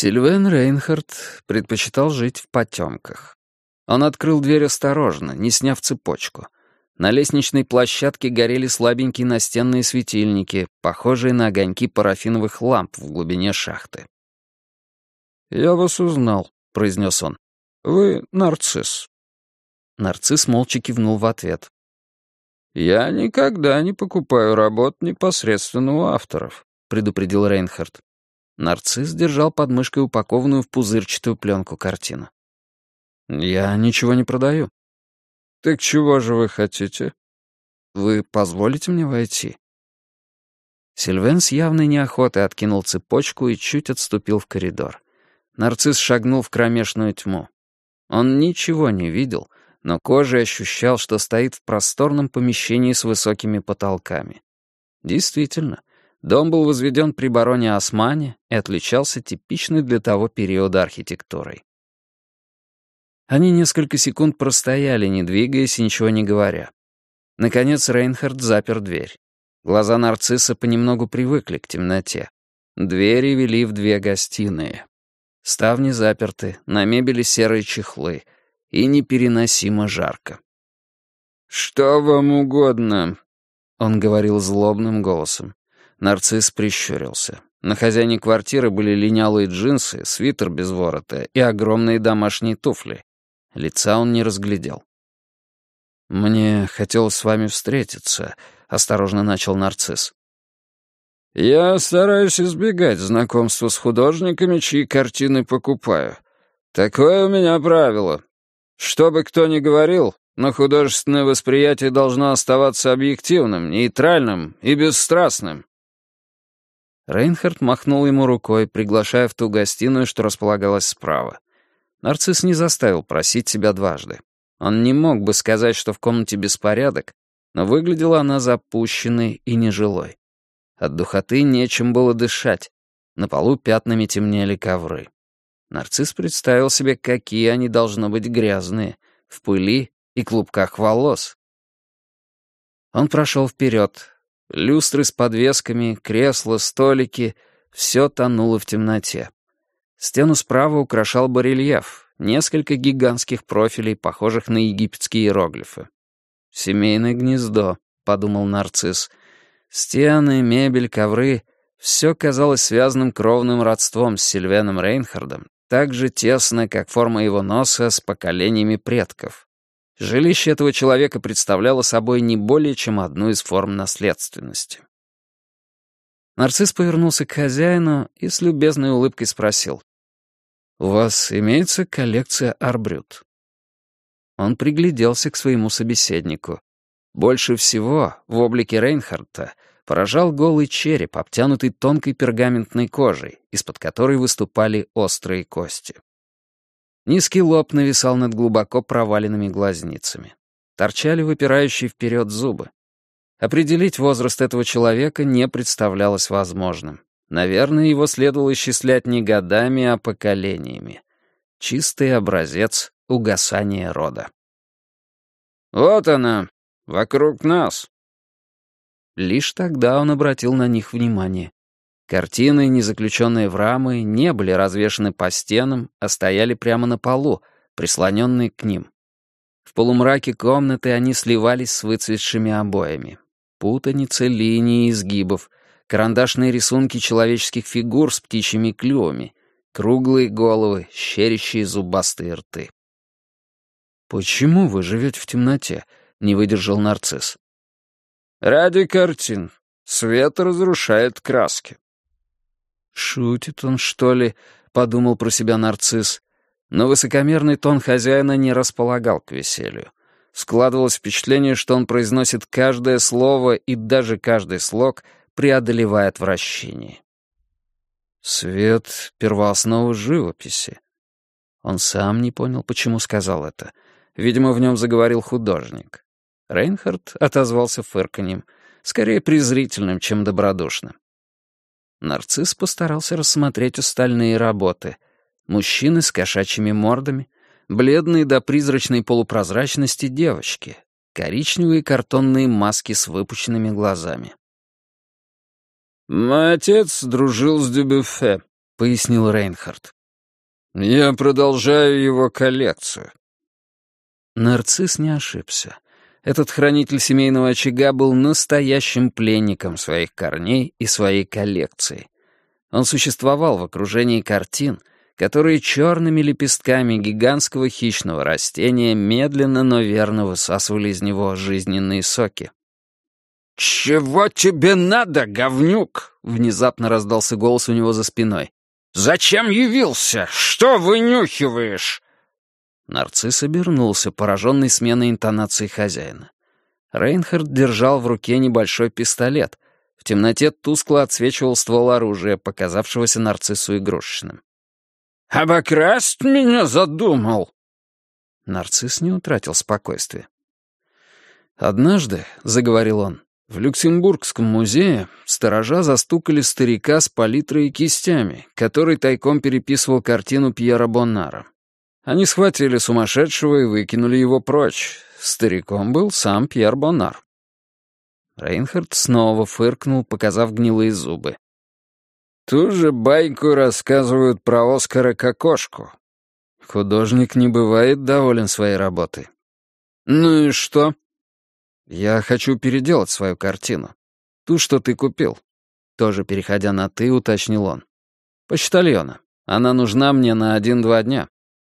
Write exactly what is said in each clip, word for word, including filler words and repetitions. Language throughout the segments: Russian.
Сильвен Рейнхард предпочитал жить в потемках. Он открыл дверь осторожно, не сняв цепочку. На лестничной площадке горели слабенькие настенные светильники, похожие на огоньки парафиновых ламп в глубине шахты. «Я вас узнал», — произнес он. «Вы нарцисс». Нарцисс молча кивнул в ответ. «Я никогда не покупаю работ непосредственно у авторов», — предупредил Рейнхард. Нарцисс держал под мышкой упакованную в пузырчатую пленку картину. «Я ничего не продаю». «Так чего же вы хотите?» «Вы позволите мне войти?» Сильвен с явной неохотой откинул цепочку и чуть отступил в коридор. Нарцисс шагнул в кромешную тьму. Он ничего не видел, но кожей ощущал, что стоит в просторном помещении с высокими потолками. Действительно, дом был возведен при бароне Османе и отличался типичной для того периода архитектурой. Они несколько секунд простояли, не двигаясь и ничего не говоря. Наконец Рейнхард запер дверь. Глаза нарцисса понемногу привыкли к темноте. Двери вели в две гостиные. Ставни заперты, на мебели серые чехлы, и непереносимо жарко. «Что вам угодно?» — он говорил злобным голосом. Нарцисс прищурился. На хозяине квартиры были линялые джинсы, свитер без ворота и огромные домашние туфли. Лица он не разглядел. «Мне хотелось с вами встретиться», — осторожно начал нарцисс. «Я стараюсь избегать знакомства с художниками, чьи картины покупаю. Такое у меня правило. Что бы кто ни говорил, но художественное восприятие должно оставаться объективным, нейтральным и бесстрастным». Рейнхард махнул ему рукой, приглашая в ту гостиную, что располагалась справа. Нарцисс не заставил просить себя дважды. Он не мог бы сказать, что в комнате беспорядок, но выглядела она запущенной и нежилой. От духоты нечем было дышать. На полу пятнами темнели ковры. Нарцисс представил себе, какие они должны быть грязные, в пыли и клубках волос. Он прошел вперед. Люстры с подвесками, кресла, столики — все тонуло в темноте. Стену справа украшал барельеф, несколько гигантских профилей, похожих на египетские иероглифы. «Семейное гнездо», — подумал нарцисс. Стены, мебель, ковры — все казалось связанным кровным родством с Сильвеном Рейнхардом, так же тесно, как форма его носа с поколениями предков. Жилище этого человека представляло собой не более чем одну из форм наследственности. Нарцисс повернулся к хозяину и с любезной улыбкой спросил: «У вас имеется коллекция арбрют?» Он пригляделся к своему собеседнику. Больше всего в облике Рейнхарда поражал голый череп, обтянутый тонкой пергаментной кожей, из-под которой выступали острые кости. Низкий лоб нависал над глубоко проваленными глазницами. Торчали выпирающие вперед зубы. Определить возраст этого человека не представлялось возможным. Наверное, его следовало исчислять не годами, а поколениями. Чистый образец угасания рода. «Вот она, вокруг нас». Лишь тогда он обратил на них внимание. Картины, не заключенные в рамы, не были развешаны по стенам, а стояли прямо на полу, прислоненные к ним. В полумраке комнаты они сливались с выцветшими обоями. Путаница линий и изгибов, карандашные рисунки человеческих фигур с птичьими клювами, круглые головы, щерящие зубастые рты. «Почему вы живете в темноте?» — не выдержал нарцисс. «Ради картин. Свет разрушает краски». «Шутит он, что ли?» — подумал про себя нарцисс. Но высокомерный тон хозяина не располагал к веселью. Складывалось впечатление, что он произносит каждое слово и даже каждый слог, преодолевая отвращение. Свет — первооснова живописи. Он сам не понял, почему сказал это. Видимо, в нем заговорил художник. Рейнхард отозвался фырканьем, скорее презрительным, чем добродушным. Нарцисс постарался рассмотреть остальные работы. Мужчины с кошачьими мордами, бледные до призрачной полупрозрачности девочки, коричневые картонные маски с выпученными глазами. «Мой отец дружил с Дюбюффе», — пояснил Рейнхард. «Я продолжаю его коллекцию». Нарцисс не ошибся. Этот хранитель семейного очага был настоящим пленником своих корней и своей коллекции. Он существовал в окружении картин, которые черными лепестками гигантского хищного растения медленно, но верно высасывали из него жизненные соки. «Чего тебе надо, говнюк?» — внезапно раздался голос у него за спиной. «Зачем явился? Что вынюхиваешь?» Нарцисс обернулся, пораженный сменой интонации хозяина. Рейнхард держал в руке небольшой пистолет. В темноте тускло отсвечивал ствол оружия, показавшегося Нарциссу игрушечным. «Обокрасть меня задумал?» Нарцисс не утратил спокойствия. «Однажды, — заговорил он, — в Люксембургском музее сторожа застукали старика с палитрой и кистями, который тайком переписывал картину Пьера Боннара. Они схватили сумасшедшего и выкинули его прочь. Стариком был сам Пьер Боннар». Рейнхард снова фыркнул, показав гнилые зубы. «Ту же байку рассказывают про Оскара Кокошку. Художник не бывает доволен своей работой». «Ну и что?» «Я хочу переделать свою картину. Ту, что ты купил». Тоже переходя на «ты», уточнил он. «Почтальона. Она нужна мне на один-два дня».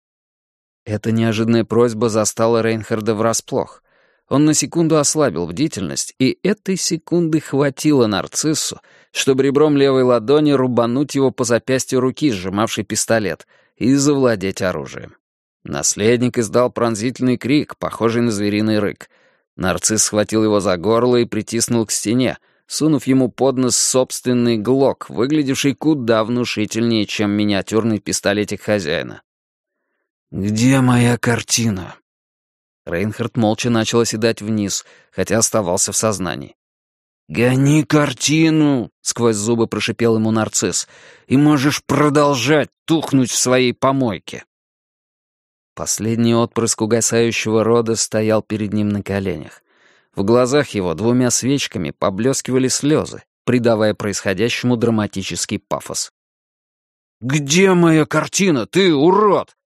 Эта неожиданная просьба застала Рейнхарда врасплох. Он на секунду ослабил бдительность, и этой секунды хватило Нарциссу, чтобы ребром левой ладони рубануть его по запястью руки, сжимавшей пистолет, и завладеть оружием. Наследник издал пронзительный крик, похожий на звериный рык. Нарцисс схватил его за горло и притиснул к стене, сунув ему под нос собственный глок, выглядевший куда внушительнее, чем миниатюрный пистолетик хозяина. «Где моя картина?» Рейнхард молча начал оседать вниз, хотя оставался в сознании. «Гони картину!» — сквозь зубы прошипел ему Нарцисс. «И можешь продолжать тухнуть в своей помойке!» Последний отпрыск угасающего рода стоял перед ним на коленях. В глазах его двумя свечками поблескивали слезы, придавая происходящему драматический пафос. «Где моя картина, ты урод?»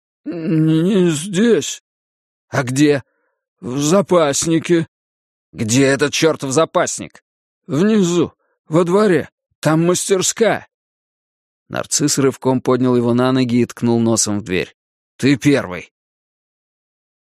«Не здесь». «А где?» «В запаснике». «Где этот чертов запасник?» «Внизу, во дворе. Там мастерская». Нарцисс рывком поднял его на ноги и ткнул носом в дверь. «Ты первый».